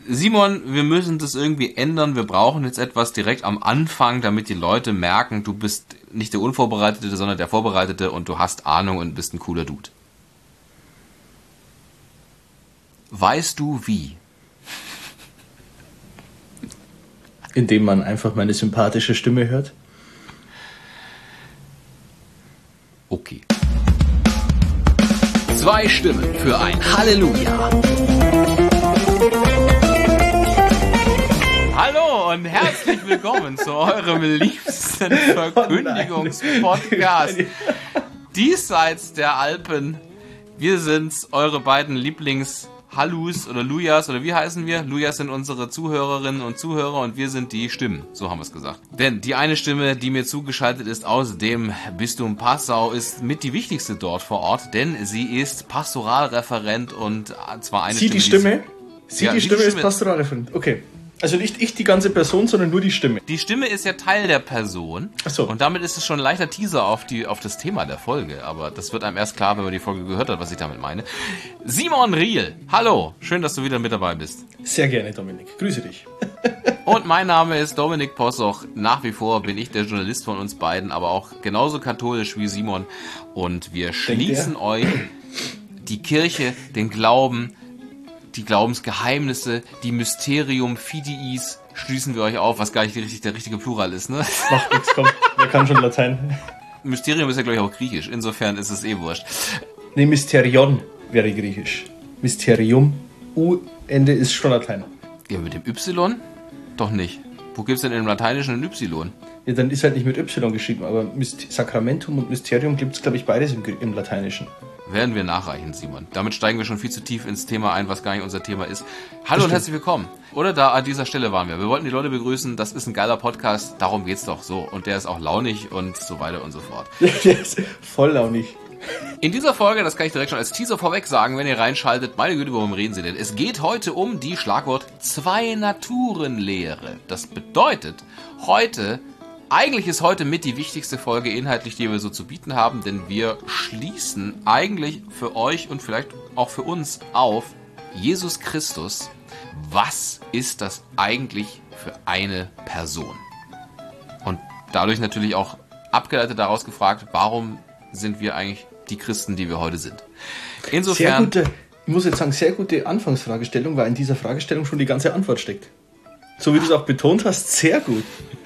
Simon, wir müssen das irgendwie ändern. Wir brauchen jetzt etwas direkt am Anfang, damit die Leute merken, du bist nicht der Unvorbereitete, sondern der Vorbereitete und du hast Ahnung und bist ein cooler Dude. Weißt du wie? Indem man einfach meine sympathische Stimme hört. Okay. 2 Stimmen für ein Halleluja. Hallo und herzlich willkommen zu eurem liebsten Verkündigungspodcast diesseits der Alpen. Wir sind's, eure beiden Lieblings-Hallus oder Lujas oder wie heißen wir? Lujas sind unsere Zuhörerinnen und Zuhörer und wir sind die Stimmen, so haben wir es gesagt. Denn die eine Stimme, die mir zugeschaltet ist aus dem Bistum Passau, ist mit die wichtigste dort vor Ort, denn sie ist Pastoralreferent und zwar eine Stimme... Die Stimme ist Pastoralreferent, okay. Also nicht ich die ganze Person, sondern nur die Stimme. Die Stimme ist ja Teil der Person. Ach so. Und damit ist es schon ein leichter Teaser auf das Thema der Folge. Aber das wird einem erst klar, wenn man die Folge gehört hat, was ich damit meine. Simon Riel, hallo. Schön, dass du wieder mit dabei bist. Sehr gerne, Dominik. Grüße dich. Und mein Name ist Dominik Possoch. Nach wie vor bin ich der Journalist von uns beiden, aber auch genauso katholisch wie Simon. Und wir schließen euch die Kirche, den Glauben, die Glaubensgeheimnisse, die Mysterium Fidiis schließen wir euch auf, was gar nicht der richtige Plural ist, ne? Macht nichts, komm. Wer kann schon Latein? Mysterium ist ja, glaube ich, auch griechisch. Insofern ist es wurscht. Nee, Mysterion wäre griechisch. Mysterium. U-Ende ist schon Latein. Ja, mit dem Y? Doch nicht. Wo gibt's denn im Lateinischen ein Y? Ja, dann ist halt nicht mit Y geschrieben, aber Sakramentum und Mysterium gibt's, glaube ich, beides im Lateinischen. Werden wir nachreichen, Simon. Damit steigen wir schon viel zu tief ins Thema ein, was gar nicht unser Thema ist. Hallo und herzlich willkommen. Oder da an dieser Stelle waren wir. Wir wollten die Leute begrüßen, das ist ein geiler Podcast, darum geht's doch so. Und der ist auch launig und so weiter und so fort. Der ist voll launig. In dieser Folge, das kann ich direkt schon als Teaser vorweg sagen, wenn ihr reinschaltet, meine Güte, worum reden Sie denn? Es geht heute um die Schlagwort Zwei-Naturen-Lehre. Das bedeutet, eigentlich ist heute mit die wichtigste Folge inhaltlich, die wir so zu bieten haben, denn wir schließen eigentlich für euch und vielleicht auch für uns auf Jesus Christus. Was ist das eigentlich für eine Person? Und dadurch natürlich auch abgeleitet daraus gefragt, warum sind wir eigentlich die Christen, die wir heute sind? Insofern... Ich muss jetzt sagen, sehr gute Anfangsfragestellung, weil in dieser Fragestellung schon die ganze Antwort steckt. So wie du es auch betont hast, sehr gut.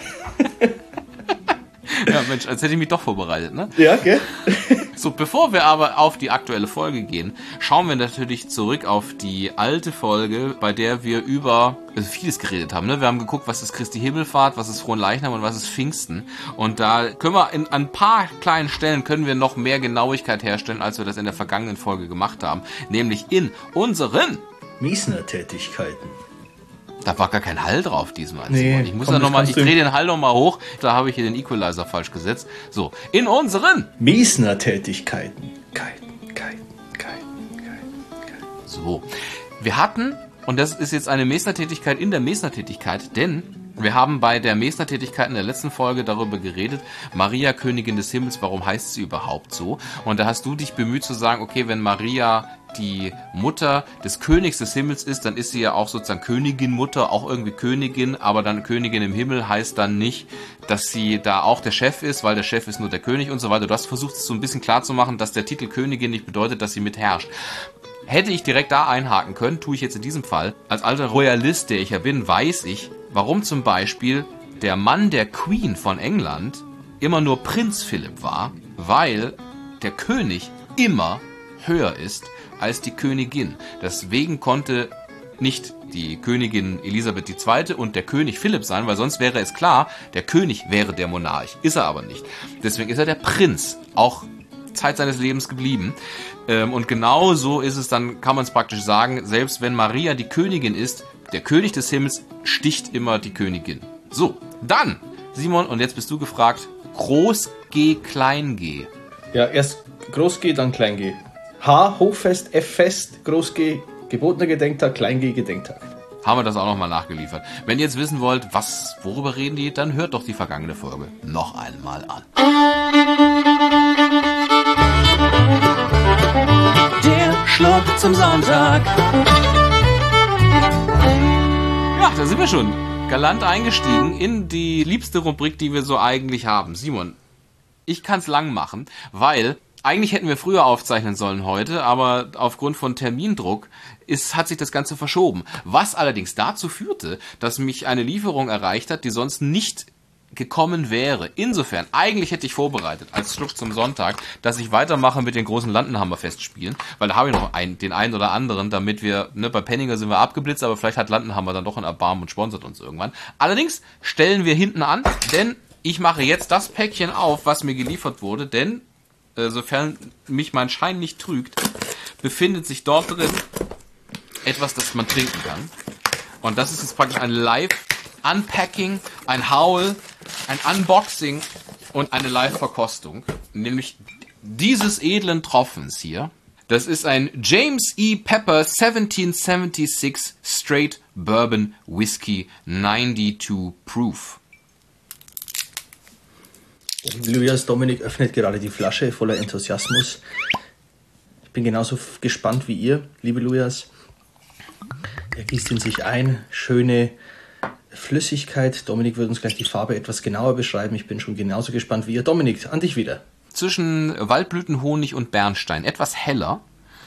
Ja, Mensch, als hätte ich mich doch vorbereitet, ne? Ja, gell? So, bevor wir aber auf die aktuelle Folge gehen, schauen wir natürlich zurück auf die alte Folge, bei der wir über vieles geredet haben, ne? Wir haben geguckt, was ist Christi Himmelfahrt, was ist Fronleichnam und was ist Pfingsten. Und da können wir an ein paar kleinen Stellen können wir noch mehr Genauigkeit herstellen, als wir das in der vergangenen Folge gemacht haben. Nämlich in unseren Miesner-Tätigkeiten. Da war gar kein Hall drauf diesmal. Nee, ich drehe den Hall nochmal hoch. Da habe ich hier den Equalizer falsch gesetzt. So, in unseren Miesner-Tätigkeiten. So, wir hatten, und das ist jetzt eine Mesner-Tätigkeit in der Mesner-Tätigkeit, denn wir haben bei der Mesner-Tätigkeit in der letzten Folge darüber geredet, Maria, Königin des Himmels, warum heißt sie überhaupt so? Und da hast du dich bemüht zu sagen, okay, wenn Maria die Mutter des Königs des Himmels ist, dann ist sie ja auch sozusagen Königin, Mutter, auch irgendwie Königin, aber dann Königin im Himmel heißt dann nicht, dass sie da auch der Chef ist, weil der Chef ist nur der König und so weiter. Du hast versucht, es so ein bisschen klar zu machen, dass der Titel Königin nicht bedeutet, dass sie mitherrscht. Hätte ich direkt da einhaken können, tue ich jetzt in diesem Fall. Als alter Royalist, der ich ja bin, weiß ich, warum zum Beispiel der Mann der Queen von England immer nur Prinz Philipp war, weil der König immer höher ist als die Königin. Deswegen konnte nicht die Königin Elisabeth II. Und der König Philipp sein, weil sonst wäre es klar, der König wäre der Monarch. Ist er aber nicht. Deswegen ist er der Prinz, auch Zeit seines Lebens geblieben. Und genau so ist es dann, kann man es praktisch sagen, selbst wenn Maria die Königin ist, der König des Himmels sticht immer die Königin. So, dann, Simon, und jetzt bist du gefragt, Groß G, Klein G. Ja, erst Groß G, dann Klein G. H, Hochfest, F, Fest, Groß G, gebotener Gedenktag, Klein G, Gedenktag. Haben wir das auch nochmal nachgeliefert. Wenn ihr jetzt wissen wollt, worüber reden die, dann hört doch die vergangene Folge noch einmal an. Der Schluck zum Sonntag. da sind wir schon galant eingestiegen in die liebste Rubrik, die wir so eigentlich haben. Simon, ich kann's lang machen, weil eigentlich hätten wir früher aufzeichnen sollen heute, aber aufgrund von Termindruck hat sich das Ganze verschoben. Was allerdings dazu führte, dass mich eine Lieferung erreicht hat, die sonst nicht gekommen wäre. Insofern, eigentlich hätte ich vorbereitet, als Schluck zum Sonntag, dass ich weitermache mit den großen Landenhammer-Festspielen, weil da habe ich noch den einen oder anderen, damit wir, bei Penninger sind wir abgeblitzt, aber vielleicht hat Landenhammer dann doch ein Erbarmen und sponsert uns irgendwann. Allerdings stellen wir hinten an, denn ich mache jetzt das Päckchen auf, was mir geliefert wurde, denn, sofern mich mein Schein nicht trügt, befindet sich dort drin etwas, das man trinken kann. Und das ist jetzt praktisch ein Live-Unpacking, ein Haul, ein Unboxing und eine Live-Verkostung. Nämlich dieses edlen Tropfens hier. Das ist ein James E. Pepper 1776 Straight Bourbon Whiskey 92 Proof. Lujas Dominik öffnet gerade die Flasche voller Enthusiasmus. Ich bin genauso gespannt wie ihr, liebe Lujas. Er gießt in sich ein, schöne Flüssigkeit. Dominik wird uns gleich die Farbe etwas genauer beschreiben. Ich bin schon genauso gespannt wie ihr. Dominik, an dich wieder. Zwischen Waldblütenhonig und Bernstein. Etwas heller.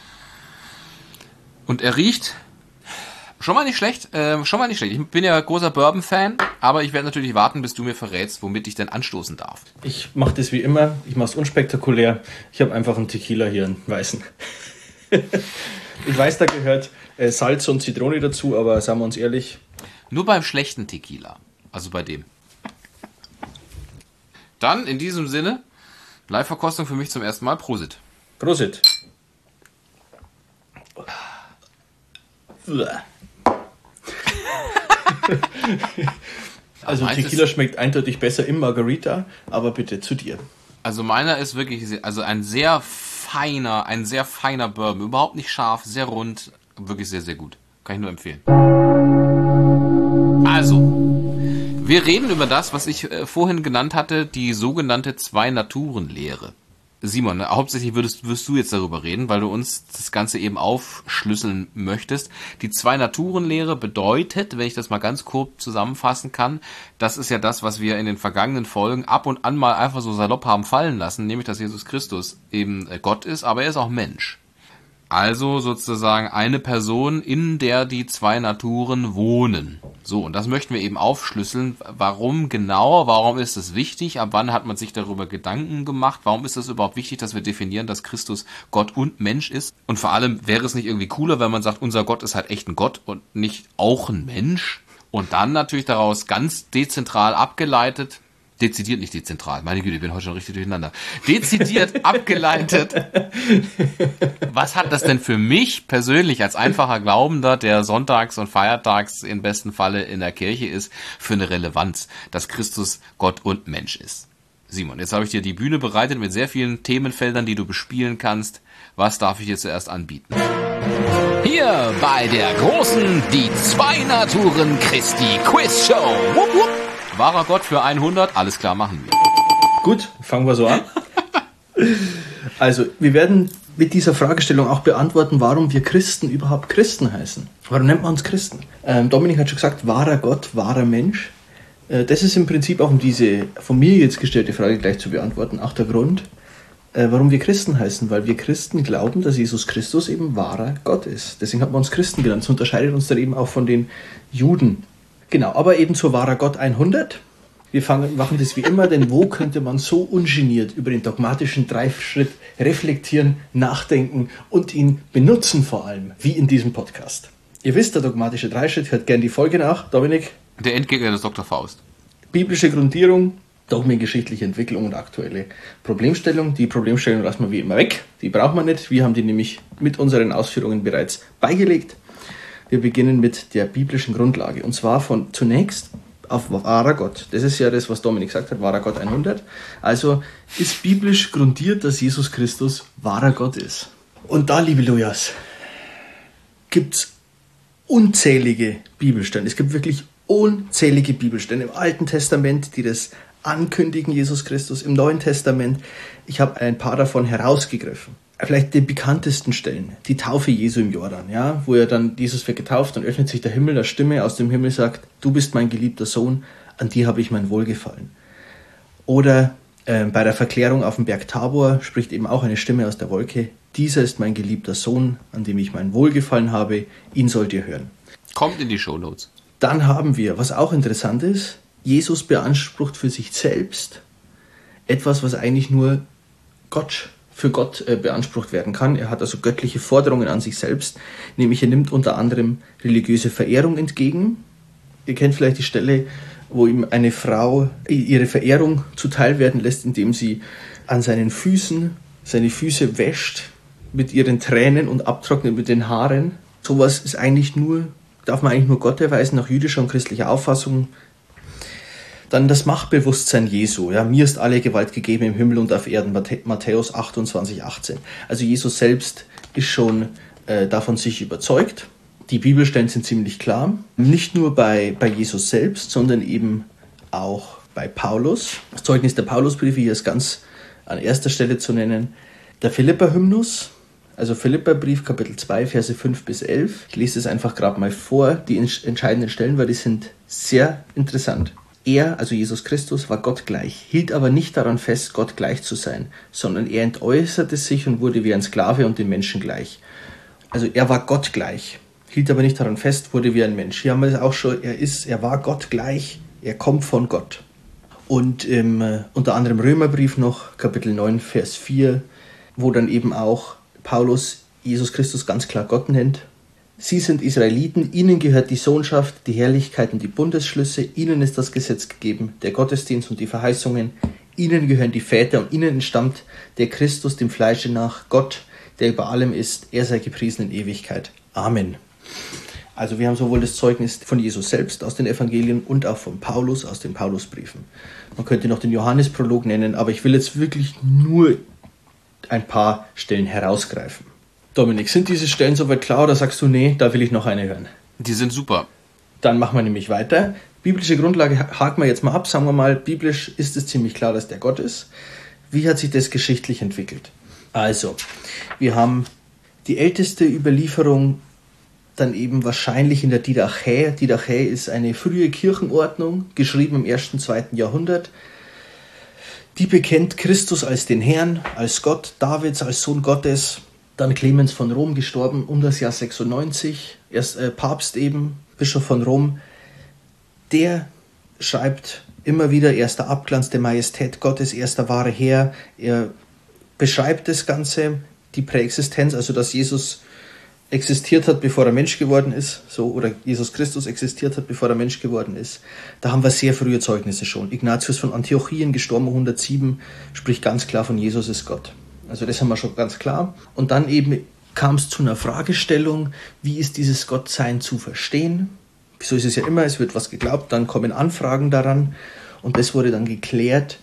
Und er riecht schon mal nicht schlecht. Ich bin ja großer Bourbon-Fan, aber ich werde natürlich warten, bis du mir verrätst, womit ich denn anstoßen darf. Ich mache das wie immer. Ich mache es unspektakulär. Ich habe einfach einen Tequila hier, einen weißen. Ich weiß, da gehört Salz und Zitrone dazu, aber sagen wir uns ehrlich. Nur beim schlechten Tequila. Also bei dem. Dann in diesem Sinne, Live-Verkostung für mich zum ersten Mal. Prosit. Prosit. Also Tequila schmeckt eindeutig besser im Margarita, aber bitte zu dir. Also meiner ist wirklich ein sehr feiner Bourbon. Überhaupt nicht scharf, sehr rund, wirklich sehr, sehr gut. Kann ich nur empfehlen. Also, wir reden über das, was ich vorhin genannt hatte, die sogenannte Zwei-Naturen-Lehre. Simon, hauptsächlich wirst du jetzt darüber reden, weil du uns das Ganze eben aufschlüsseln möchtest. Die Zwei-Naturen-Lehre bedeutet, wenn ich das mal ganz kurz zusammenfassen kann, das ist ja das, was wir in den vergangenen Folgen ab und an mal einfach so salopp haben fallen lassen, nämlich, dass Jesus Christus eben Gott ist, aber er ist auch Mensch. Also sozusagen eine Person, in der die zwei Naturen wohnen. So, und das möchten wir eben aufschlüsseln. Warum genau? Warum ist es wichtig? Ab wann hat man sich darüber Gedanken gemacht? Warum ist es überhaupt wichtig, dass wir definieren, dass Christus Gott und Mensch ist? Und vor allem wäre es nicht irgendwie cooler, wenn man sagt, unser Gott ist halt echt ein Gott und nicht auch ein Mensch? Und dann natürlich daraus ganz dezentral abgeleitet, dezidiert nicht dezentral, meine Güte, ich bin heute schon richtig durcheinander. Dezidiert abgeleitet. Was hat das denn für mich persönlich als einfacher Glaubender, der sonntags und feiertags im besten Falle in der Kirche ist, für eine Relevanz, dass Christus Gott und Mensch ist? Simon, jetzt habe ich dir die Bühne bereitet mit sehr vielen Themenfeldern, die du bespielen kannst. Was darf ich dir zuerst anbieten? Hier bei der großen Die Zwei Naturen Christi Quiz Show. Wupp, wupp. Wahrer Gott für 100? Alles klar, machen wir. Gut, fangen wir so an. Also, wir werden mit dieser Fragestellung auch beantworten, warum wir Christen überhaupt Christen heißen. Warum nennt man uns Christen? Dominik hat schon gesagt, wahrer Gott, wahrer Mensch. Das ist im Prinzip auch, um diese von mir jetzt gestellte Frage gleich zu beantworten, auch der Grund, warum wir Christen heißen. Weil wir Christen glauben, dass Jesus Christus eben wahrer Gott ist. Deswegen hat man uns Christen genannt. Das unterscheidet uns dann eben auch von den Juden. Genau, aber eben zu wahrer Gott 100. Wir machen das wie immer, denn wo könnte man so ungeniert über den dogmatischen Dreischritt reflektieren, nachdenken und ihn benutzen vor allem, wie in diesem Podcast. Ihr wisst, der dogmatische Dreischritt, hört gerne die Folge nach. Dominik? Der Endgegner des Dr. Faust. Biblische Grundierung, dogmengeschichtliche Entwicklung und aktuelle Problemstellung. Die Problemstellung lassen wir wie immer weg, die braucht man nicht. Wir haben die nämlich mit unseren Ausführungen bereits beigelegt. Wir beginnen mit der biblischen Grundlage und zwar von zunächst auf wahrer Gott. Das ist ja das, was Dominik gesagt hat, wahrer Gott 100. Also ist biblisch grundiert, dass Jesus Christus wahrer Gott ist. Und da, liebe Lujas, gibt es unzählige Bibelstellen. Es gibt wirklich unzählige Bibelstellen im Alten Testament, die das ankündigen, Jesus Christus, im Neuen Testament. Ich habe ein paar davon herausgegriffen. vielleicht die bekanntesten Stellen, die Taufe Jesu im Jordan, ja, wo er dann, Jesus wird getauft und öffnet sich der Himmel, eine Stimme aus dem Himmel sagt, du bist mein geliebter Sohn, an dir habe ich mein Wohlgefallen. Oder bei der Verklärung auf dem Berg Tabor spricht eben auch eine Stimme aus der Wolke, dieser ist mein geliebter Sohn, an dem ich mein Wohlgefallen habe, ihn sollt ihr hören. Kommt in die Shownotes. Dann haben wir, was auch interessant ist, Jesus beansprucht für sich selbst etwas, was eigentlich nur für Gott beansprucht werden kann. Er hat also göttliche Forderungen an sich selbst, nämlich er nimmt unter anderem religiöse Verehrung entgegen. Ihr kennt vielleicht die Stelle, wo ihm eine Frau ihre Verehrung zuteil werden lässt, indem sie an seinen Füßen seine Füße wäscht mit ihren Tränen und abtrocknet mit den Haaren. Sowas ist darf man eigentlich nur Gott erweisen, nach jüdischer und christlicher Auffassung. Dann das Machtbewusstsein Jesu. Ja, mir ist alle Gewalt gegeben im Himmel und auf Erden, Matthäus 28,18. Also Jesus selbst ist schon davon sich überzeugt. Die Bibelstellen sind ziemlich klar. Nicht nur bei Jesus selbst, sondern eben auch bei Paulus. Das Zeugnis der Paulusbriefe hier ist ganz an erster Stelle zu nennen. Der Philipper-Hymnus, also Philipperbrief, Kapitel 2, Verse 5 bis 11. Ich lese es einfach gerade mal vor, die entscheidenden Stellen, weil die sind sehr interessant. Er, also Jesus Christus, war Gott gleich, hielt aber nicht daran fest, Gott gleich zu sein, sondern er entäußerte sich und wurde wie ein Sklave und den Menschen gleich. Also er war Gott gleich, hielt aber nicht daran fest, wurde wie ein Mensch. Hier haben wir es auch schon, er war Gott gleich, er kommt von Gott. Und unter anderem Römerbrief noch, Kapitel 9, Vers 4, wo dann eben auch Paulus Jesus Christus ganz klar Gott nennt. Sie sind Israeliten, ihnen gehört die Sohnschaft, die Herrlichkeit und die Bundesschlüsse, ihnen ist das Gesetz gegeben, der Gottesdienst und die Verheißungen, ihnen gehören die Väter und ihnen entstammt der Christus dem Fleische nach, Gott, der über allem ist, er sei gepriesen in Ewigkeit. Amen. Also wir haben sowohl das Zeugnis von Jesus selbst aus den Evangelien und auch von Paulus aus den Paulusbriefen. Man könnte noch den Johannesprolog nennen, aber ich will jetzt wirklich nur ein paar Stellen herausgreifen. Dominik, sind diese Stellen soweit klar oder sagst du, nee, da will ich noch eine hören? Die sind super. Dann machen wir nämlich weiter. Biblische Grundlage haken wir jetzt mal ab. Sagen wir mal, biblisch ist es ziemlich klar, dass der Gott ist. Wie hat sich das geschichtlich entwickelt? Also, wir haben die älteste Überlieferung dann eben wahrscheinlich in der Didache. Didache ist eine frühe Kirchenordnung, geschrieben im 1. und 2. Jahrhundert. Die bekennt Christus als den Herrn, als Gott, Davids als Sohn Gottes. Dann Clemens von Rom, gestorben um das Jahr 96, Papst eben, Bischof von Rom. Der schreibt immer wieder, er ist der Abglanz der Majestät Gottes, er ist der wahre Herr. Er beschreibt das Ganze, die Präexistenz, also dass Jesus existiert hat, bevor er Mensch geworden ist, so, oder Jesus Christus existiert hat, bevor er Mensch geworden ist. Da haben wir sehr frühe Zeugnisse schon. Ignatius von Antiochien, gestorben 107, spricht ganz klar von Jesus ist Gott. Also das haben wir schon ganz klar. Und dann eben kam es zu einer Fragestellung, wie ist dieses Gottsein zu verstehen? So ist es ja immer, es wird was geglaubt, dann kommen Anfragen daran. Und das wurde dann geklärt,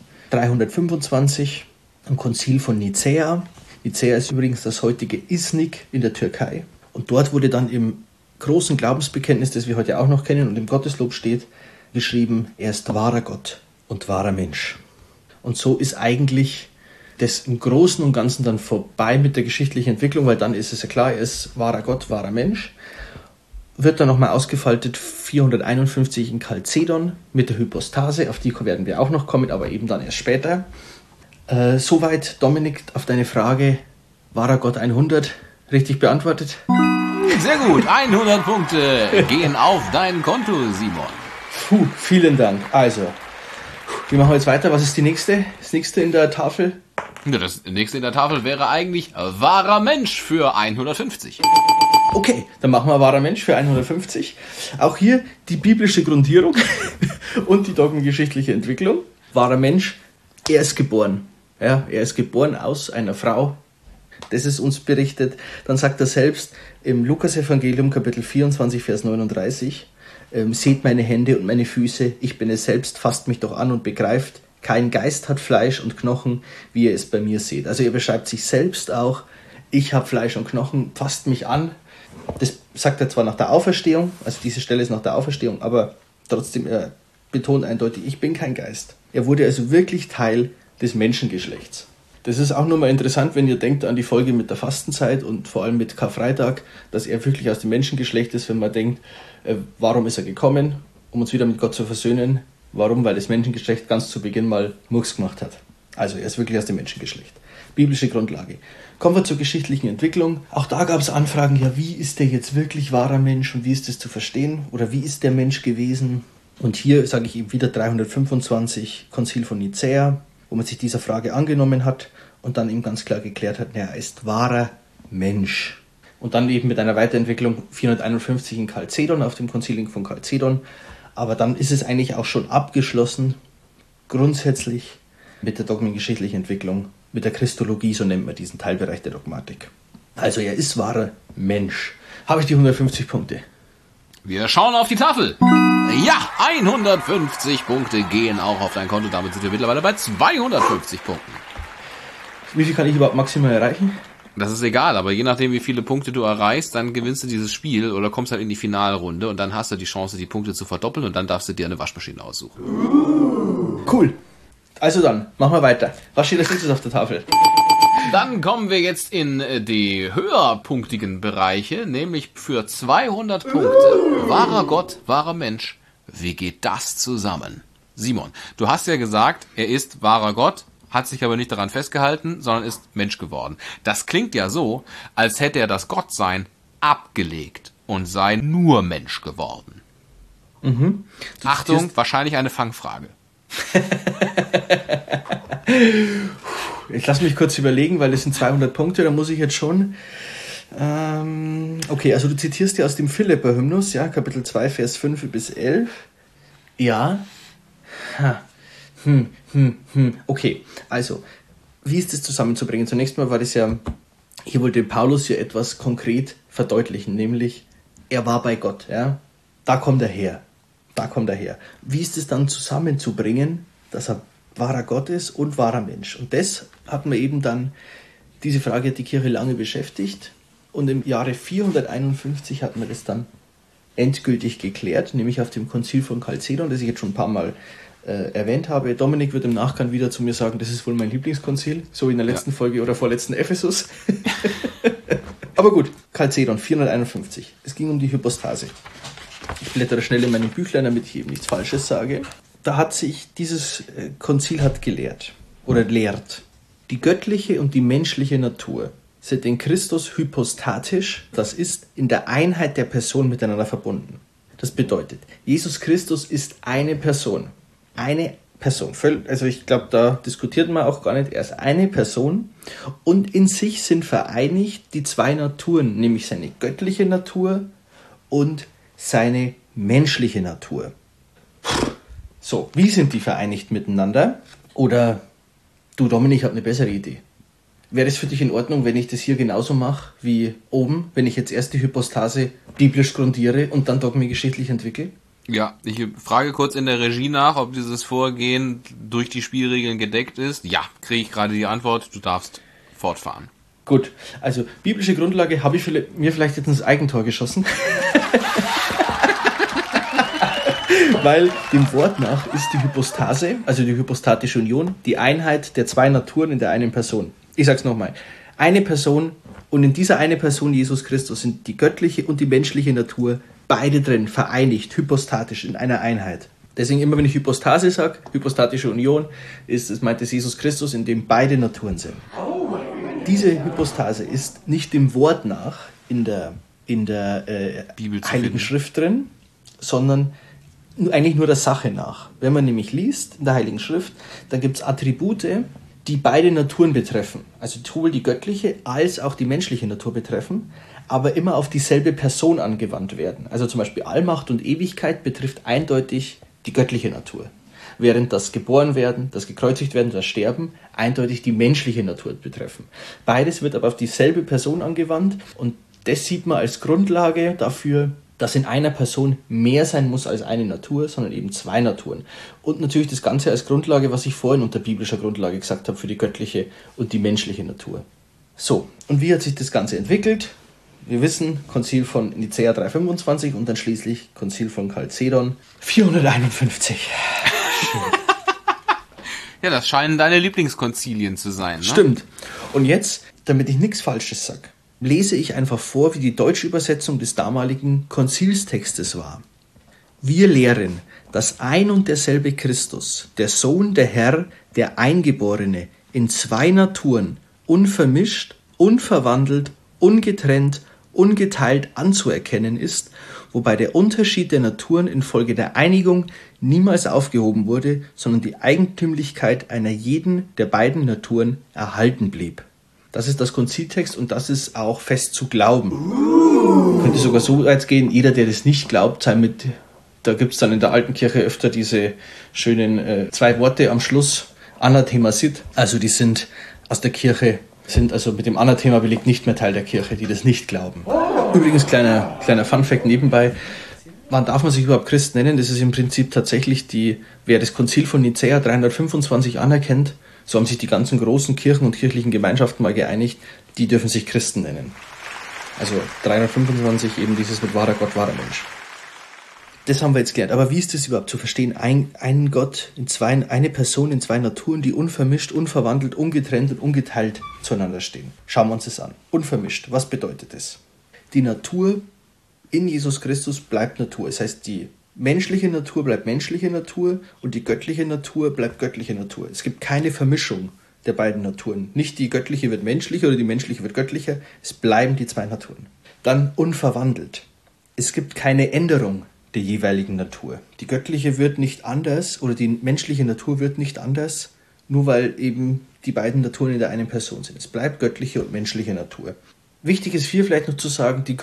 325, am Konzil von Nicäa. Nicäa ist übrigens das heutige Iznik in der Türkei. Und dort wurde dann im großen Glaubensbekenntnis, das wir heute auch noch kennen und im Gotteslob steht, geschrieben, er ist wahrer Gott und wahrer Mensch. Und so ist eigentlich das im Großen und Ganzen dann vorbei mit der geschichtlichen Entwicklung, weil dann ist es ja klar, er ist wahrer Gott, wahrer Mensch. Wird dann nochmal ausgefaltet 451 in Chalcedon mit der Hypostase, auf die werden wir auch noch kommen, aber eben dann erst später. Soweit, Dominik, auf deine Frage, wahrer Gott 100, richtig beantwortet? Sehr gut, 100 Punkte gehen auf dein Konto, Simon. Vielen Dank. Also, wir machen jetzt weiter. Was ist das nächste in der Tafel? Ja, das nächste in der Tafel wäre eigentlich wahrer Mensch für 150. Okay, dann machen wir wahrer Mensch für 150. Auch hier die biblische Grundierung und die dogmengeschichtliche Entwicklung. Wahrer Mensch, er ist geboren. Ja, er ist geboren aus einer Frau. Das ist uns berichtet. Dann sagt er selbst im Lukas-Evangelium, Kapitel 24, Vers 39, seht meine Hände und meine Füße, ich bin es selbst, fasst mich doch an und begreift, kein Geist hat Fleisch und Knochen, wie ihr es bei mir seht. Also er beschreibt sich selbst auch, ich habe Fleisch und Knochen, fasst mich an. Das sagt er zwar nach der Auferstehung, also diese Stelle ist nach der Auferstehung, aber trotzdem, er betont eindeutig, ich bin kein Geist. Er wurde also wirklich Teil des Menschengeschlechts. Das ist auch nochmal interessant, wenn ihr denkt an die Folge mit der Fastenzeit und vor allem mit Karfreitag, dass er wirklich aus dem Menschengeschlecht ist, wenn man denkt, warum ist er gekommen, um uns wieder mit Gott zu versöhnen? Warum? Weil das Menschengeschlecht ganz zu Beginn mal Murks gemacht hat. Also er ist wirklich aus dem Menschengeschlecht. Biblische Grundlage. Kommen wir zur geschichtlichen Entwicklung. Auch da gab es Anfragen, ja, wie ist der jetzt wirklich wahrer Mensch und wie ist das zu verstehen? Oder wie ist der Mensch gewesen? Und hier sage ich eben wieder 325, Konzil von Nicäa, wo man sich dieser Frage angenommen hat und dann eben ganz klar geklärt hat, er ist wahrer Mensch. Und dann eben mit einer Weiterentwicklung 451 in Chalcedon, auf dem Konzil von Chalcedon. Aber dann ist es eigentlich auch schon abgeschlossen, grundsätzlich mit der dogmengeschichtlichen Entwicklung, mit der Christologie, so nennt man diesen Teilbereich der Dogmatik. Also er ist wahrer Mensch. Habe ich die 150 Punkte? Wir schauen auf die Tafel. Ja, 150 Punkte gehen auch auf dein Konto. Damit sind wir mittlerweile bei 250 Punkten. Wie viel kann ich überhaupt maximal erreichen? Das ist egal, aber je nachdem, wie viele Punkte du erreichst, dann gewinnst du dieses Spiel oder kommst halt in die Finalrunde und dann hast du die Chance, die Punkte zu verdoppeln und dann darfst du dir eine Waschmaschine aussuchen. Cool. Also dann, machen wir weiter. Was steht als nächstes auf der Tafel? Dann kommen wir jetzt in die höherpunktigen Bereiche, nämlich für 200 Punkte. Wahrer Gott, wahrer Mensch. Wie geht das zusammen? Simon, du hast ja gesagt, er ist wahrer Gott, hat sich aber nicht daran festgehalten, sondern ist Mensch geworden. Das klingt ja so, als hätte er das Gottsein abgelegt und sei nur Mensch geworden. Mhm. Achtung, wahrscheinlich eine Fangfrage. Ich lasse mich kurz überlegen, weil es sind 200 Punkte, da muss ich jetzt schon... Okay, also du zitierst ja aus dem Philipper-Hymnus, ja, Kapitel 2, Vers 5 bis 11. Ja. Okay, also, wie ist das zusammenzubringen? Zunächst mal war das ja, hier wollte Paulus ja etwas konkret verdeutlichen, nämlich, er war bei Gott, ja. Da kommt er her. Wie ist es dann zusammenzubringen, dass er wahrer Gott ist und wahrer Mensch? Und das hat man eben dann, diese Frage hat die Kirche lange beschäftigt und im Jahre 451 hat man das dann endgültig geklärt, nämlich auf dem Konzil von Chalcedon, das ich jetzt schon ein paar Mal erwähnt habe. Dominik wird im Nachgang wieder zu mir sagen, das ist wohl mein Lieblingskonzil, so wie in der letzten Folge oder vorletzten Ephesus. Aber gut, Chalcedon 451. Es ging um die Hypostase. Ich blättere schnell in meinem Büchlein, damit ich eben nichts Falsches sage. Da hat sich dieses Konzil hat gelehrt oder lehrt. Die göttliche und die menschliche Natur sind in Christus hypostatisch, das ist in der Einheit der Person miteinander verbunden. Das bedeutet, Jesus Christus ist eine Person. Eine Person. Also ich glaube, da diskutiert man auch gar nicht. Er ist eine Person und in sich sind vereinigt die zwei Naturen, nämlich seine göttliche Natur und seine menschliche Natur. So, wie sind die vereinigt miteinander? Oder du, Dominik, ich habe eine bessere Idee. Wäre es für dich in Ordnung, wenn ich das hier genauso mache wie oben, wenn ich jetzt erst die Hypostase biblisch grundiere und dann dogmengeschichtlich entwickle? Ja, ich frage kurz in der Regie nach, ob dieses Vorgehen durch die Spielregeln gedeckt ist. Ja, kriege ich gerade die Antwort, du darfst fortfahren. Gut, also biblische Grundlage habe ich mir vielleicht jetzt ins Eigentor geschossen. Weil dem Wort nach ist die Hypostase, also die hypostatische Union, die Einheit der zwei Naturen in der einen Person. Ich sag's nochmal. Eine Person und in dieser eine Person Jesus Christus sind die göttliche und die menschliche Natur beide drin, vereinigt, hypostatisch in einer Einheit. Deswegen immer, wenn ich Hypostase sage, hypostatische Union, das meint es Jesus Christus, in dem beide Naturen sind. Diese Hypostase ist nicht dem Wort nach in der Bibel Heiligen Schrift drin, sondern eigentlich nur der Sache nach. Wenn man nämlich liest in der Heiligen Schrift, dann gibt es Attribute, die beide Naturen betreffen. Also sowohl die göttliche als auch die menschliche Natur betreffen, aber immer auf dieselbe Person angewandt werden. Also zum Beispiel Allmacht und Ewigkeit betrifft eindeutig die göttliche Natur. Während das Geborenwerden, das gekreuzigt werden, das Sterben eindeutig die menschliche Natur betreffen. Beides wird aber auf dieselbe Person angewandt und das sieht man als Grundlage dafür, dass in einer Person mehr sein muss als eine Natur, sondern eben zwei Naturen. Und natürlich das Ganze als Grundlage, was ich vorhin unter biblischer Grundlage gesagt habe, für die göttliche und die menschliche Natur. So, und wie hat sich das Ganze entwickelt? Wir wissen, Konzil von Nicäa 325 und dann schließlich Konzil von Chalcedon 451. Ja, das scheinen deine Lieblingskonzilien zu sein, ne? Stimmt. Und jetzt, damit ich nichts Falsches sage, lese ich einfach vor, wie die deutsche Übersetzung des damaligen Konzilstextes war. Wir lehren, dass ein und derselbe Christus, der Sohn, der Herr, der Eingeborene, in zwei Naturen, unvermischt, unverwandelt, ungetrennt, ungeteilt anzuerkennen ist, wobei der Unterschied der Naturen infolge der Einigung niemals aufgehoben wurde, sondern die Eigentümlichkeit einer jeden der beiden Naturen erhalten blieb. Das ist das Konziltext und das ist auch fest zu glauben. Könnte sogar so weit gehen, jeder, der das nicht glaubt, sei mit, da gibt es dann in der alten Kirche öfter diese schönen 2 Worte am Schluss, Anathema sit, also die sind aus der Kirche, sind also mit dem Anathema belegt nicht mehr Teil der Kirche, die das nicht glauben. Übrigens, kleiner Funfact nebenbei, wann darf man sich überhaupt Christ nennen? Das ist im Prinzip tatsächlich wer das Konzil von Nicäa 325 anerkennt, so haben sich die ganzen großen Kirchen und kirchlichen Gemeinschaften mal geeinigt, die dürfen sich Christen nennen. Also 325 eben dieses mit wahrer Gott, wahrer Mensch. Das haben wir jetzt gelernt. Aber wie ist das überhaupt zu verstehen? Ein Gott eine Person in 2 Naturen, die unvermischt, unverwandelt, ungetrennt und ungeteilt zueinander stehen. Schauen wir uns das an. Unvermischt, was bedeutet das? Die Natur in Jesus Christus bleibt Natur. Das heißt, die menschliche Natur bleibt menschliche Natur und die göttliche Natur bleibt göttliche Natur. Es gibt keine Vermischung der beiden Naturen. Nicht die göttliche wird menschlicher oder die menschliche wird göttlicher. Es bleiben die 2 Naturen. Dann unverwandelt. Es gibt keine Änderung der jeweiligen Natur. Die göttliche wird nicht anders oder die menschliche Natur wird nicht anders, nur weil eben die beiden Naturen in der einen Person sind. Es bleibt göttliche und menschliche Natur. Wichtig ist hier vielleicht noch zu sagen, die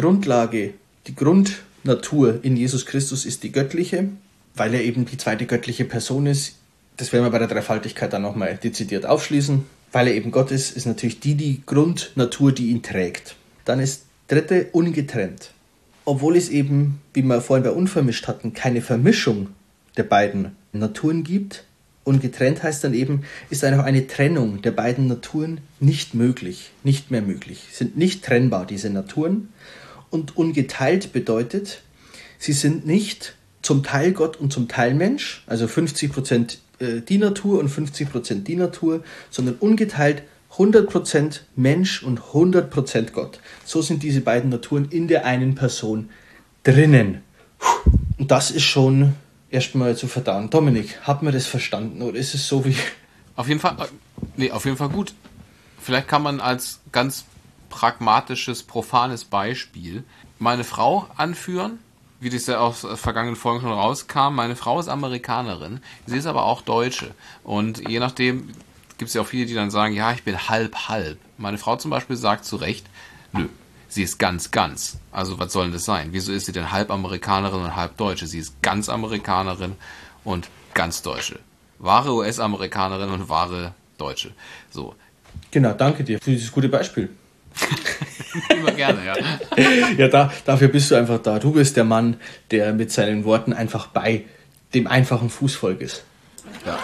Grundnatur in Jesus Christus ist die göttliche, weil er eben die zweite göttliche Person ist. Das werden wir bei der Dreifaltigkeit dann nochmal dezidiert aufschließen. Weil er eben Gott ist natürlich die Grundnatur, die ihn trägt. Dann ist dritte ungetrennt. Obwohl es eben, wie wir vorhin bei unvermischt hatten, keine Vermischung der beiden Naturen gibt. Ungetrennt heißt dann eben, ist einfach eine Trennung der beiden Naturen nicht mehr möglich. Sind nicht trennbar, diese Naturen. Und ungeteilt bedeutet, sie sind nicht zum Teil Gott und zum Teil Mensch, also 50% die Natur und 50% die Natur, sondern ungeteilt 100% Mensch und 100% Gott. So sind diese beiden Naturen in der einen Person drinnen. Und das ist schon erstmal zu verdauen. Dominik, hat man das verstanden oder ist es so wie... Auf jeden Fall gut. Vielleicht kann man als ganz pragmatisches, profanes Beispiel meine Frau anführen, wie das ja aus vergangenen Folgen schon rauskam. Meine Frau ist Amerikanerin, sie ist aber auch Deutsche. Und je nachdem gibt es ja auch viele, die dann sagen, ja, ich bin halb. Meine Frau zum Beispiel sagt zu Recht, nö, sie ist ganz. Also was soll denn das sein? Wieso ist sie denn halb Amerikanerin und halb Deutsche? Sie ist ganz Amerikanerin und ganz Deutsche. Wahre US-Amerikanerin und wahre Deutsche. So. Genau, danke dir für dieses gute Beispiel. Immer gerne, ja. Ja, dafür bist du einfach da. Du bist der Mann, der mit seinen Worten einfach bei dem einfachen Fußvolk ist. Ja.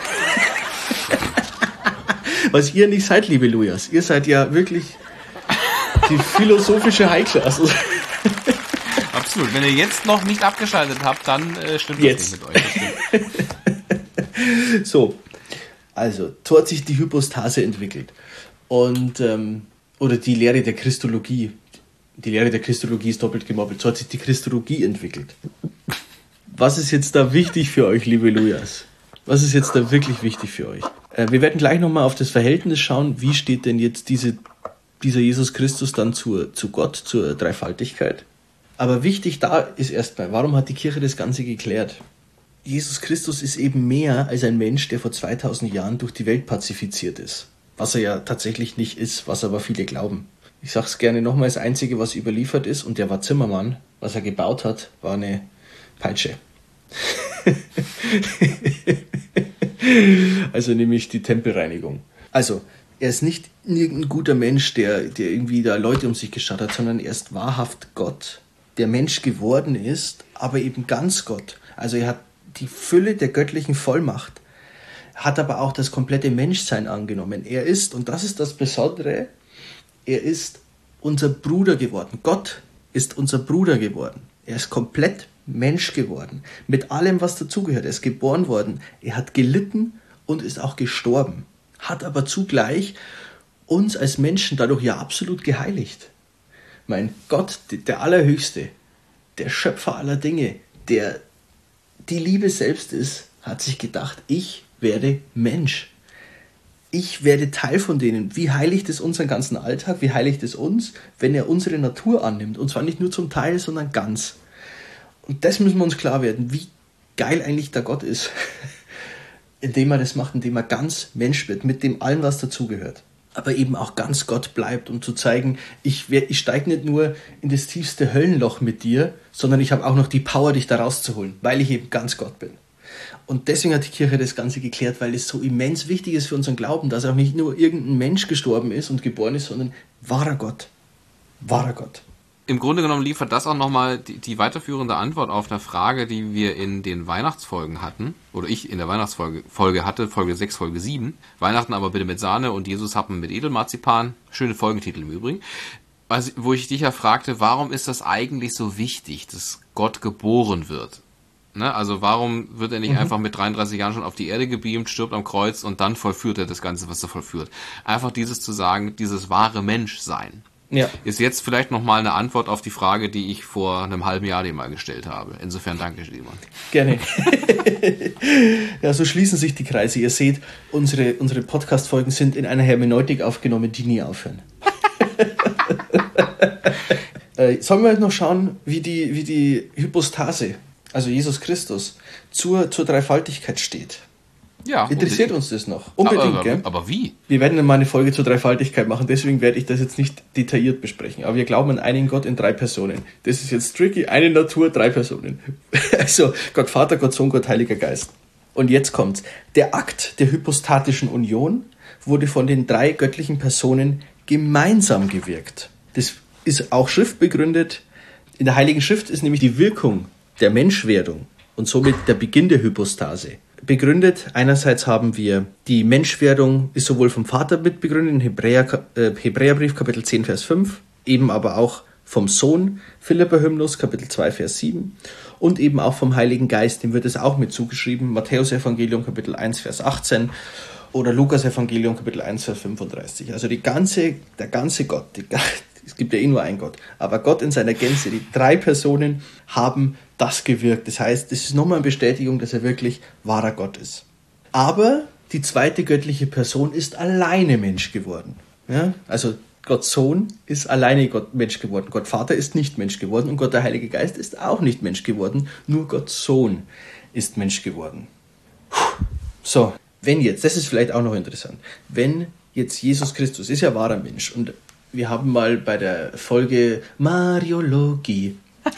Was ihr nicht seid, liebe Lujas. Ihr seid ja wirklich die philosophische High-Class. Absolut. Wenn ihr jetzt noch nicht abgeschaltet habt, dann stimmt das nicht mit euch. So, also, so hat sich die Hypostase entwickelt. Und, oder die Lehre der Christologie. Die Lehre der Christologie ist doppelt gemoppelt. So hat sich die Christologie entwickelt. Was ist jetzt da wichtig für euch, liebe Lujas? Was ist jetzt da wirklich wichtig für euch? Wir werden gleich nochmal auf das Verhältnis schauen. Wie steht denn jetzt dieser Jesus Christus dann zu Gott, zur Dreifaltigkeit? Aber wichtig da ist erstmal, warum hat die Kirche das Ganze geklärt? Jesus Christus ist eben mehr als ein Mensch, der vor 2000 Jahren durch die Welt pazifiziert ist. Was er ja tatsächlich nicht ist, was aber viele glauben. Ich sage es gerne nochmal, das Einzige, was überliefert ist, und der war Zimmermann, was er gebaut hat, war eine Peitsche. Also nämlich die Tempelreinigung. Also, er ist nicht irgendein guter Mensch, der irgendwie da Leute um sich geschaut hat, sondern er ist wahrhaft Gott, der Mensch geworden ist, aber eben ganz Gott. Also er hat die Fülle der göttlichen Vollmacht, hat aber auch das komplette Menschsein angenommen. Er ist, und das ist das Besondere, er ist unser Bruder geworden. Gott ist unser Bruder geworden. Er ist komplett Mensch geworden. Mit allem, was dazugehört. Er ist geboren worden. Er hat gelitten und ist auch gestorben, hat aber zugleich uns als Menschen dadurch ja absolut geheiligt. Mein Gott, der Allerhöchste, der Schöpfer aller Dinge, der die Liebe selbst ist, hat sich gedacht, ich werde Mensch. Ich werde Teil von denen. Wie heiligt es unseren ganzen Alltag? Wie heiligt es uns, wenn er unsere Natur annimmt? Und zwar nicht nur zum Teil, sondern ganz. Und das müssen wir uns klar werden, wie geil eigentlich der Gott ist. Indem er das macht, indem er ganz Mensch wird, mit dem allem, was dazugehört. Aber eben auch ganz Gott bleibt, um zu zeigen, ich steige nicht nur in das tiefste Höllenloch mit dir, sondern ich habe auch noch die Power, dich da rauszuholen, weil ich eben ganz Gott bin. Und deswegen hat die Kirche das Ganze geklärt, weil es so immens wichtig ist für unseren Glauben, dass auch nicht nur irgendein Mensch gestorben ist und geboren ist, sondern wahrer Gott. Wahrer Gott. Im Grunde genommen liefert das auch nochmal die weiterführende Antwort auf eine Frage, die wir in den Weihnachtsfolgen hatten, oder ich in der Weihnachtsfolge hatte, Folge 6, Folge 7. Weihnachten aber bitte mit Sahne und Jesus Happen mit Edelmarzipan. Schöne Folgentitel im Übrigen. Wo ich dich ja fragte, warum ist das eigentlich so wichtig, dass Gott geboren wird? Ne? Also warum wird er nicht einfach mit 33 Jahren schon auf die Erde gebeamt, stirbt am Kreuz und dann vollführt er das Ganze, was er vollführt? Einfach dieses zu sagen, dieses wahre Menschsein. Ja. Ist jetzt vielleicht nochmal eine Antwort auf die Frage, die ich vor einem halben Jahr dir mal gestellt habe. Insofern danke, Simon. Gerne. Ja, so schließen sich die Kreise. Ihr seht, unsere Podcast-Folgen sind in einer Hermeneutik aufgenommen, die nie aufhören. Sollen wir jetzt noch schauen, wie die Hypostase, also Jesus Christus, zur Dreifaltigkeit steht? Ja. Interessiert uns das noch? Unbedingt, gell? Aber wie? Wir werden dann mal eine Folge zur Dreifaltigkeit machen, deswegen werde ich das jetzt nicht detailliert besprechen. Aber wir glauben an einen Gott in 3 Personen. Das ist jetzt tricky. Eine Natur, 3 Personen. Also Gott Vater, Gott Sohn, Gott Heiliger Geist. Und jetzt kommt's. Der Akt der hypostatischen Union wurde von den 3 göttlichen Personen gemeinsam gewirkt. Das ist auch schriftbegründet. In der Heiligen Schrift ist nämlich die Wirkung der Menschwerdung und somit der Beginn der Hypostase begründet. Einerseits haben wir die Menschwerdung, ist sowohl vom Vater mit begründet, in Hebräerbrief Kapitel 10, Vers 5, eben aber auch vom Sohn, Philipper-Hymnus, Kapitel 2, Vers 7, und eben auch vom Heiligen Geist, dem wird es auch mit zugeschrieben, Matthäus-Evangelium, Kapitel 1, Vers 18, oder Lukas-Evangelium, Kapitel 1, Vers 35. Also der ganze Gott, es gibt ja nur einen Gott, aber Gott in seiner Gänze, die 3 Personen haben das gewirkt. Das heißt, das ist nochmal eine Bestätigung, dass er wirklich wahrer Gott ist. Aber die zweite göttliche Person ist alleine Mensch geworden. Ja? Also Gott Sohn ist alleine Mensch geworden. Gott Vater ist nicht Mensch geworden und Gott der Heilige Geist ist auch nicht Mensch geworden. Nur Gott Sohn ist Mensch geworden. So, das ist vielleicht auch noch interessant, wenn jetzt Jesus Christus ist ja wahrer Mensch und wir haben mal bei der Folge Mariologie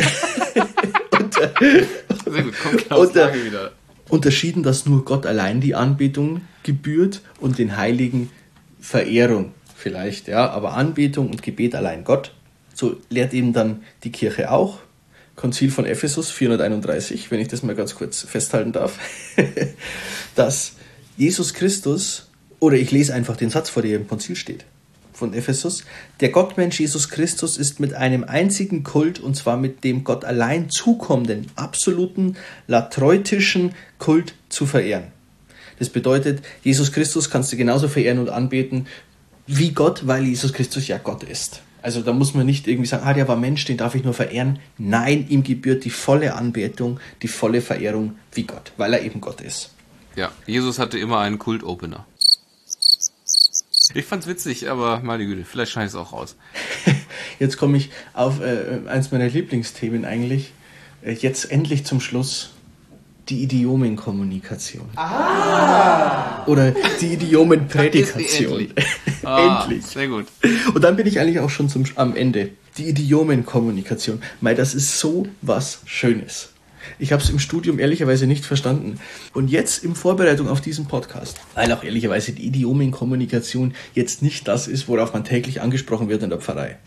sehr gut, kommt Klaus Lage wieder. Unterschieden, dass nur Gott allein die Anbetung gebührt und den Heiligen Verehrung vielleicht, ja, aber Anbetung und Gebet allein Gott. So lehrt eben dann die Kirche auch. Konzil von Ephesus 431, wenn ich das mal ganz kurz festhalten darf, dass Jesus Christus, oder ich lese einfach den Satz vor, der im Konzil steht, von Ephesus, der Gottmensch Jesus Christus ist mit einem einzigen Kult, und zwar mit dem Gott allein zukommenden, absoluten, latreutischen Kult zu verehren. Das bedeutet, Jesus Christus kannst du genauso verehren und anbeten wie Gott, weil Jesus Christus ja Gott ist. Also da muss man nicht irgendwie sagen, der war Mensch, den darf ich nur verehren. Nein, ihm gebührt die volle Anbetung, die volle Verehrung wie Gott, weil er eben Gott ist. Ja, Jesus hatte immer einen Kult-Opener. Ich fand's witzig, aber meine Güte, vielleicht schneide ich es auch raus. Jetzt komme ich auf eins meiner Lieblingsthemen eigentlich. Jetzt endlich zum Schluss die Idiomenkommunikation. Oder die Idiomenprädikation. Endlich. Sehr gut. Und dann bin ich eigentlich auch schon am Ende. Die Idiomenkommunikation. Das ist so was Schönes. Ich habe es im Studium ehrlicherweise nicht verstanden. Und jetzt in Vorbereitung auf diesen Podcast, weil auch ehrlicherweise die Idiomenkommunikation jetzt nicht das ist, worauf man täglich angesprochen wird in der Pfarrei.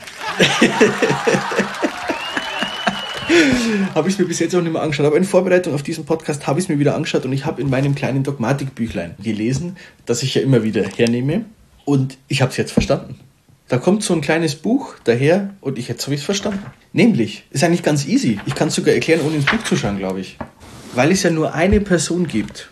Habe ich es mir bis jetzt auch nicht mehr angeschaut. Aber in Vorbereitung auf diesen Podcast habe ich es mir wieder angeschaut und ich habe in meinem kleinen Dogmatikbüchlein gelesen, das ich ja immer wieder hernehme. Und ich habe es jetzt verstanden. Da kommt so ein kleines Buch daher und jetzt habe ich es verstanden. Nämlich, ist eigentlich ganz easy. Ich kann es sogar erklären, ohne ins Buch zu schauen, glaube ich. Weil es ja nur eine Person gibt,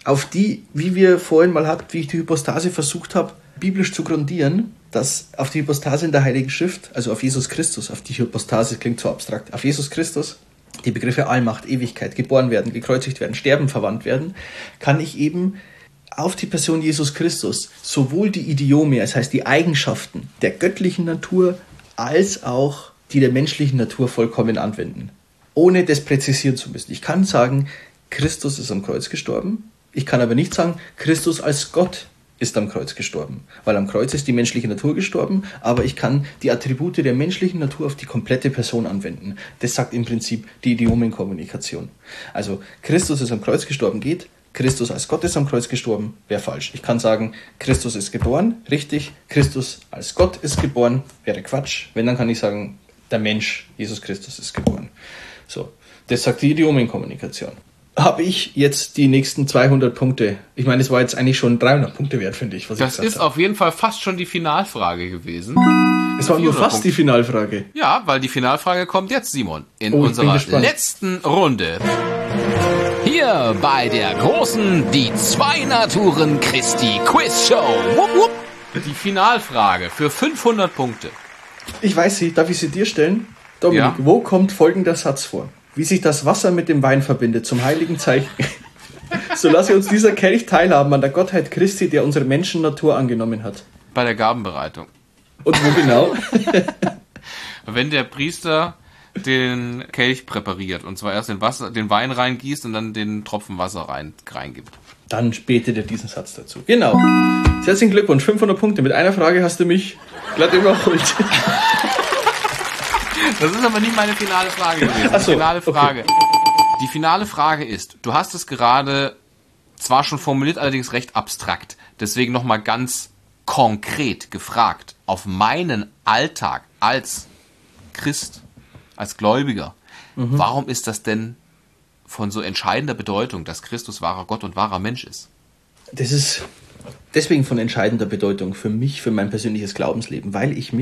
auf die, wie wir vorhin mal hatten, wie ich die Hypostase versucht habe, biblisch zu grundieren, dass auf die Hypostase in der Heiligen Schrift, also auf Jesus Christus, auf die Hypostase klingt so abstrakt, auf Jesus Christus, die Begriffe Allmacht, Ewigkeit, geboren werden, gekreuzigt werden, sterben verwandt werden, kann ich eben auf die Person Jesus Christus sowohl die Idiome, das heißt die Eigenschaften der göttlichen Natur, als auch die der menschlichen Natur vollkommen anwenden, ohne das präzisieren zu müssen. Ich kann sagen, Christus ist am Kreuz gestorben, ich kann aber nicht sagen, Christus als Gott ist am Kreuz gestorben, weil am Kreuz ist die menschliche Natur gestorben, aber ich kann die Attribute der menschlichen Natur auf die komplette Person anwenden. Das sagt im Prinzip die Idiomenkommunikation. Also Christus ist am Kreuz gestorben geht, Christus als Gott ist am Kreuz gestorben, wäre falsch. Ich kann sagen, Christus ist geboren, richtig, Christus als Gott ist geboren, wäre Quatsch. Wenn, dann kann ich sagen, der Mensch, Jesus Christus, ist geboren. So, das sagt die Idiomenkommunikation. Habe ich jetzt die nächsten 200 Punkte. Ich meine, es war jetzt eigentlich schon 300 Punkte wert, finde ich. Was das ich ist auf jeden Fall fast schon die Finalfrage gewesen. Es war nur fast die Finalfrage. Ja, weil die Finalfrage kommt jetzt, Simon, in unserer letzten Runde. Hier bei der großen Die zwei Naturen Christi Quiz Show. Wupp, wupp. Die Finalfrage für 500 Punkte. Ich weiß sie. Darf ich sie dir stellen? Dominik, wo kommt folgender Satz vor? Wie sich das Wasser mit dem Wein verbindet, zum heiligen Zeichen. So lasse uns dieser Kelch teilhaben an der Gottheit Christi, der unsere Menschennatur angenommen hat. Bei der Gabenbereitung. Und wo genau? Wenn der Priester den Kelch präpariert, und zwar erst den Wein reingießt und dann den Tropfen Wasser reingibt. Dann betet er diesen Satz dazu. Genau. Herzlichen Glückwunsch, 500 Punkte. Mit einer Frage hast du mich glatt überholt. Das ist aber nicht meine finale Frage gewesen. Ach so, finale Frage. Okay. Die finale Frage ist, du hast es gerade zwar schon formuliert, allerdings recht abstrakt, deswegen nochmal ganz konkret gefragt, auf meinen Alltag als Christ, als Gläubiger, warum ist das denn von so entscheidender Bedeutung, dass Christus wahrer Gott und wahrer Mensch ist? Das ist deswegen von entscheidender Bedeutung für mich, für mein persönliches Glaubensleben, weil ich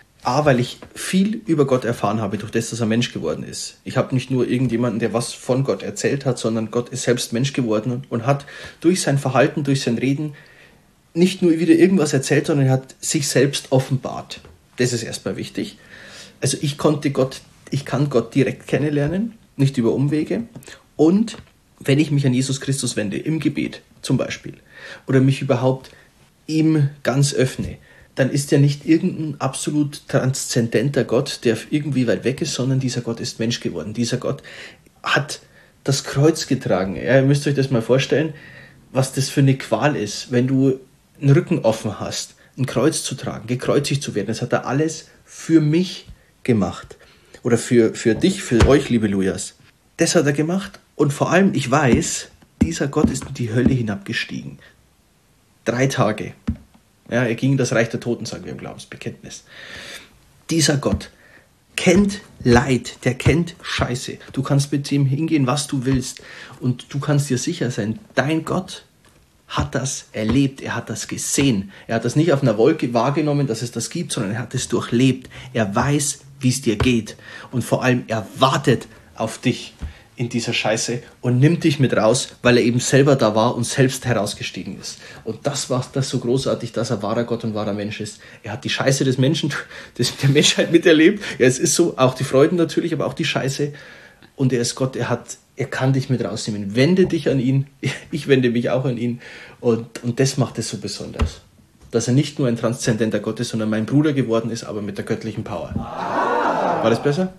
viel über Gott erfahren habe, durch das, dass er Mensch geworden ist. Ich habe nicht nur irgendjemanden, der was von Gott erzählt hat, sondern Gott ist selbst Mensch geworden und hat durch sein Verhalten, durch sein Reden nicht nur wieder irgendwas erzählt, sondern er hat sich selbst offenbart. Das ist erstmal wichtig. Also ich kann Gott direkt kennenlernen, nicht über Umwege. Und wenn ich mich an Jesus Christus wende, im Gebet zum Beispiel, oder mich überhaupt ihm ganz öffne, dann ist er nicht irgendein absolut transzendenter Gott, der irgendwie weit weg ist, sondern dieser Gott ist Mensch geworden. Dieser Gott hat das Kreuz getragen. Ja, ihr müsst euch das mal vorstellen, was das für eine Qual ist, wenn du einen Rücken offen hast, ein Kreuz zu tragen, gekreuzigt zu werden. Das hat er alles für mich gemacht. Oder für dich, für euch, liebe Lujas. Das hat er gemacht. Und vor allem, ich weiß, dieser Gott ist in die Hölle hinabgestiegen. 3 Tage. Ja, er ging in das Reich der Toten, sagen wir im Glaubensbekenntnis. Dieser Gott kennt Leid, der kennt Scheiße. Du kannst mit ihm hingehen, was du willst. Und du kannst dir sicher sein, dein Gott hat das erlebt, er hat das gesehen. Er hat das nicht auf einer Wolke wahrgenommen, dass es das gibt, sondern er hat es durchlebt. Er weiß, wie es dir geht. Und vor allem, er wartet auf dich in dieser Scheiße und nimmt dich mit raus, weil er eben selber da war und selbst herausgestiegen ist. Und das war das so großartig, dass er wahrer Gott und wahrer Mensch ist. Er hat die Scheiße des Menschen, der Menschheit miterlebt. Ja, es ist so, auch die Freuden natürlich, aber auch die Scheiße. Und er ist Gott, er kann dich mit rausnehmen. Wende dich an ihn, ich wende mich auch an ihn. Und das macht es so besonders. Dass er nicht nur ein transzendenter Gott ist, sondern mein Bruder geworden ist, aber mit der göttlichen Power. War das besser?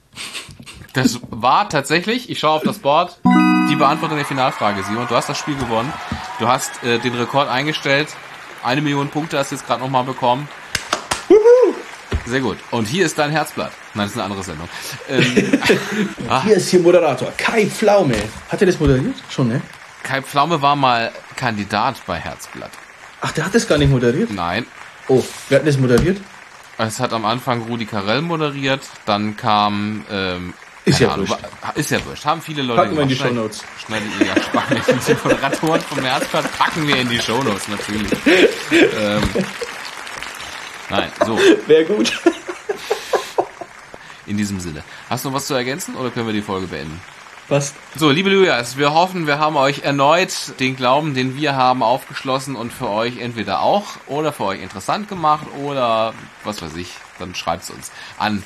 Das war tatsächlich, ich schaue auf das Board, die Beantwortung der Finalfrage, Simon. Du hast das Spiel gewonnen. Du hast den Rekord eingestellt. 1 Million Punkte hast du jetzt gerade nochmal bekommen. Sehr gut. Und hier ist dein Herzblatt. Nein, das ist eine andere Sendung. Hier ist hier Moderator. Kai Pflaume. Hat er das moderiert? Schon, ne? Kai Pflaume war mal Kandidat bei Herzblatt. Ach, der hat das gar nicht moderiert? Nein. Oh, wer hat das moderiert? Es hat am Anfang Rudi Carrell moderiert, dann kam... ist ja wurscht. Ist ja wurscht. Haben viele Leute packen wir in die Shownotes. Schneidet ihr ja spannend. Die Moderatoren vom Herzblatt packen wir in die Shownotes, natürlich. Nein, so. Wäre gut. In diesem Sinne. Hast du noch was zu ergänzen oder können wir die Folge beenden? Passt. So, liebe Lujas, wir hoffen, wir haben euch erneut den Glauben, den wir haben, aufgeschlossen und für euch entweder auch oder für euch interessant gemacht oder was weiß ich, dann schreibt's uns an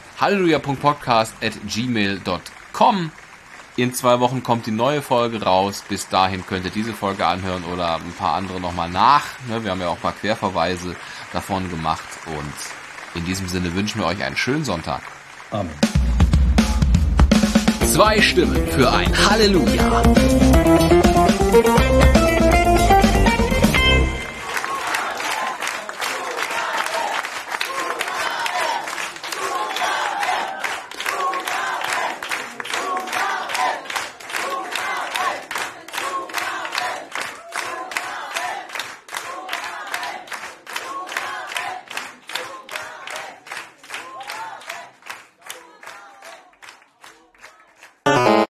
halleluja.podcast@gmail.com. In 2 Wochen kommt die neue Folge raus. Bis dahin könnt ihr diese Folge anhören oder ein paar andere nochmal nach. Wir haben ja auch ein paar Querverweise davon gemacht und in diesem Sinne wünschen wir euch einen schönen Sonntag. Amen. 2 Stimmen für ein Halleluja.